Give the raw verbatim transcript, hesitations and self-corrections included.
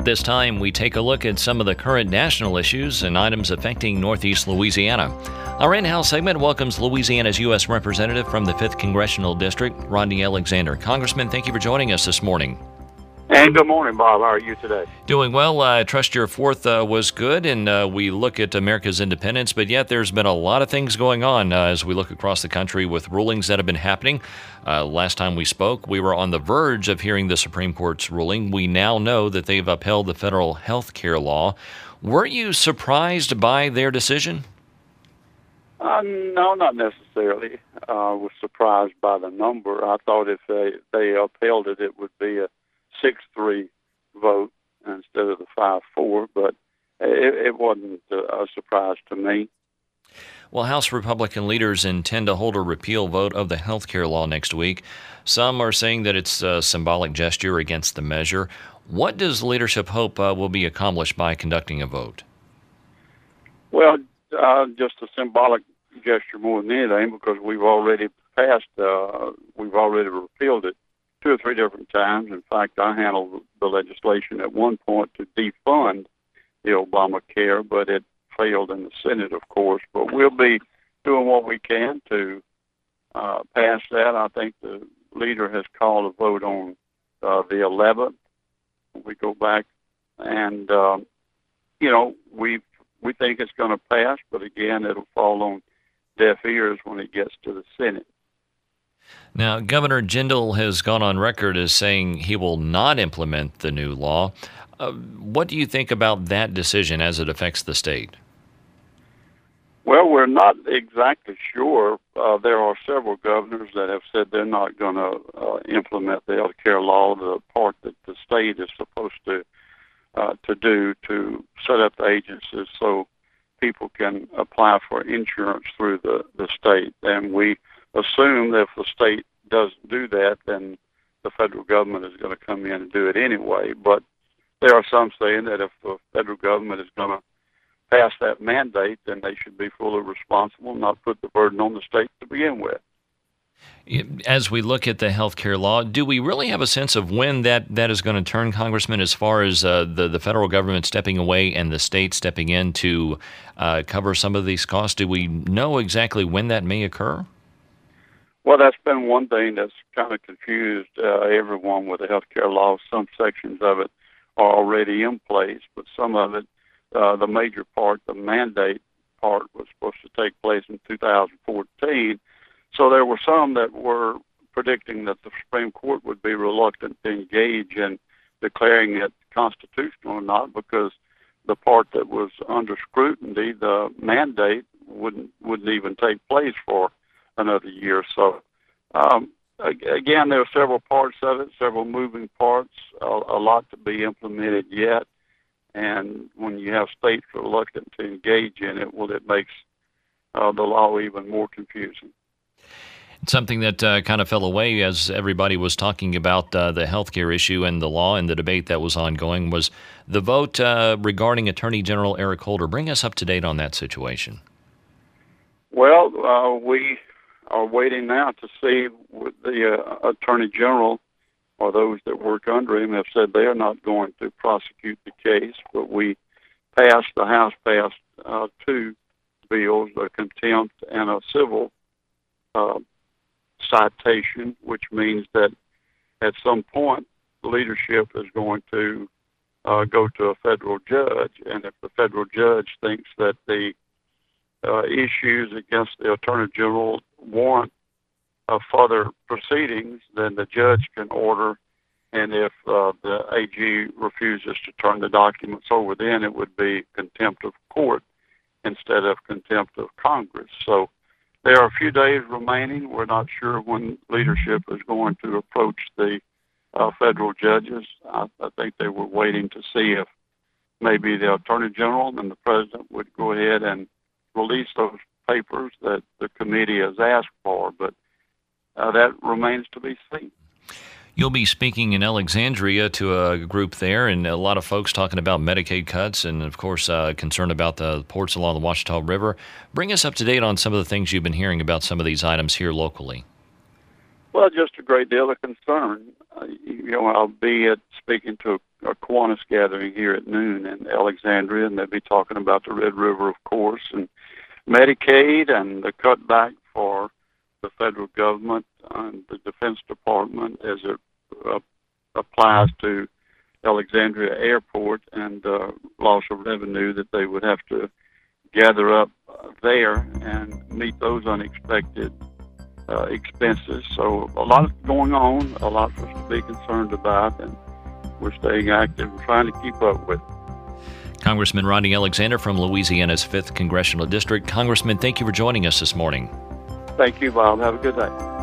This time, we take a look at some of the current national issues and items affecting Northeast Louisiana. Our in-house segment welcomes Louisiana's U S Representative from the fifth Congressional District, Rodney Alexander. Congressman, thank you for joining us this morning. And good morning, Bob. How are you today? Doing well. I trust your fourth uh, was good, and uh, we look at America's independence, but yet there's been a lot of things going on uh, as we look across the country with rulings that have been happening. Uh, last time we spoke, we were on the verge of hearing the Supreme Court's ruling. We now know that they've upheld the federal health care law. Were you surprised by their decision? Uh, no, not necessarily. I uh, was surprised by the number. I thought if they, they upheld it, it would be a six three vote instead of the five four, but it, it wasn't a surprise to me. Well, House Republican leaders intend to hold a repeal vote of the health care law next week. Some are saying that it's a symbolic gesture against the measure. What does leadership hope uh, will be accomplished by conducting a vote? Well, uh, just a symbolic gesture more than anything, because we've already passed, uh, we've already repealed it two or three different times. In fact, I handled the legislation at one point to defund the Obamacare, but it failed in the Senate, of course. But we'll be doing what we can to uh, pass that. I think the leader has called a vote on uh, the eleventh. We go back, and um, you know, we we think it's going to pass, but again, it'll fall on deaf ears when it gets to the Senate. Now, Governor Jindal has gone on record as saying he will not implement the new law. Uh, what do you think about that decision as it affects the state? Well, we're not exactly sure. Uh, there are several governors that have said they're not going to uh, implement the health care law, the part that the state is supposed to uh, to do to set up the agencies so people can apply for insurance through the, the state. And we assume that if the state doesn't do that, then the federal government is going to come in and do it anyway. But there are some saying that if the federal government is going to pass that mandate, then they should be fully responsible, not put the burden on the state to begin with. As we look at the health care law, do we really have a sense of when that, that is going to turn, Congressman, as far as uh, the, the federal government stepping away and the state stepping in to uh, cover some of these costs? Do we know exactly when that may occur? Well, that's been one thing that's kind of confused uh, everyone with the health care law. Some sections of it are already in place, but some of it, uh, the major part, the mandate part, was supposed to take place in two thousand fourteen. So there were some that were predicting that the Supreme Court would be reluctant to engage in declaring it constitutional or not, because the part that was under scrutiny, the mandate, wouldn't wouldn't even take place for another year. So, um, again, there are several parts of it, several moving parts, a, a lot to be implemented yet. And when you have states reluctant to engage in it, well, it makes uh, the law even more confusing. Something that uh, kind of fell away as everybody was talking about uh, the health care issue and the law and the debate that was ongoing was the vote uh, regarding Attorney General Eric Holder. Bring us up to date on that situation. Well, uh, we are waiting now to see what the uh, Attorney General or those that work under him have said they are not going to prosecute the case, but we passed, the House passed uh, two bills, a contempt and a civil uh, citation, which means that at some point the leadership is going to uh, go to a federal judge, and if the federal judge thinks that the uh, issues against the Attorney General warrant uh, further proceedings, then the judge can order, and if uh, the A G refuses to turn the documents over, then it would be contempt of court instead of contempt of Congress. So there are a few days remaining. We're not sure when leadership is going to approach the uh, federal judges. I, I think they were waiting to see if maybe the Attorney General and the President would go ahead and release those papers that the committee has asked for, but uh, that remains to be seen. You'll be speaking in Alexandria to a group there, and a lot of folks talking about Medicaid cuts and, of course, uh, concerned about the ports along the Ouachita River. Bring us up to date on some of the things you've been hearing about some of these items here locally. Well, just a great deal of concern. Uh, you know, I'll be at, speaking to a Kiwanis gathering here at noon in Alexandria, and they'll be talking about the Red River, of course, and Medicaid and the cutback for the federal government and the Defense Department as it uh, applies to Alexandria Airport, and uh, loss of revenue that they would have to gather up uh, there and meet those unexpected uh, expenses. So a lot going on, a lot for us to be concerned about, and we're staying active and trying to keep up with it. Congressman Rodney Alexander from Louisiana's fifth Congressional District. Congressman, thank you for joining us this morning. Thank you, Bob. Have a good day.